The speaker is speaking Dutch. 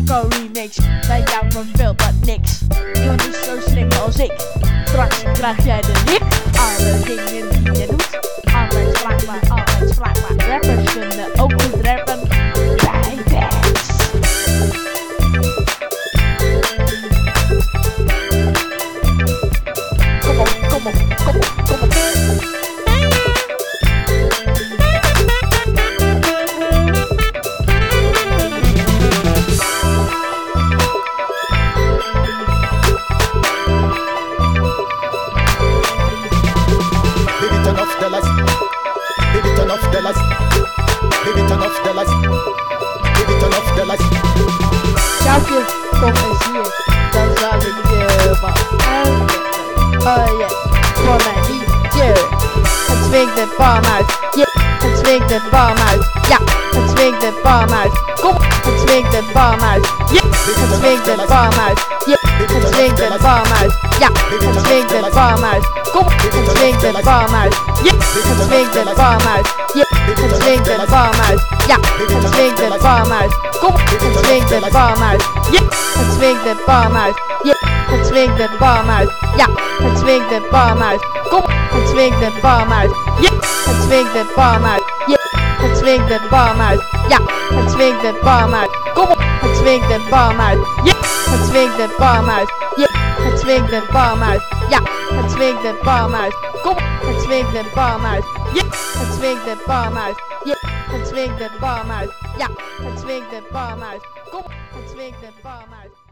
Marco remix. Bij jou verveelt dat niks. Niemand is zo slim als ik. Straks krijg jij de hip. Alle dingen die je doet. Altijd vlakbaar. Rappers kunnen ook goed rappen. Bij Banks. Kom op. Turn off the lights. Baby, turn off the lights. Baby, turn off the lights. Baby, turn off the lights. Sjoukje, kom eens hier. Dan zal ik je wat uitleggen. Oh yeah, voor mijn liedje. Het swingt de palm uit. Het swingt de palm uit. Ja, het swingt de palm uit. Kom, het swingt de palm uit. Het swingt de palm uit. Het swingt de palm uit. Ja, het swingt de palm uit. Kom, het swingt de palm uit. Het swingt de palm uit. Het swingt de palm uit. Ja, het swingt de palm uit. Kom, het swingt de palm uit. Het swingt de palm uit. Het swingt de palm uit. Ja, het swingt de palm uit. Kom, het swingt de palm uit. Het swingt de palm uit. Het swingt de palm uit. Ja, het swingt de palm uit. Kom op, het swingt de palm uit. Het swingt de palm uit. Het swingt de palm uit. Ja, het swingt de palm uit. Kom op, het swingt de palm uit. Het swingt de palm uit. Het swingt de palm uit. Ja, het swingt de palm uit. Kom op, het swingt de palm uit.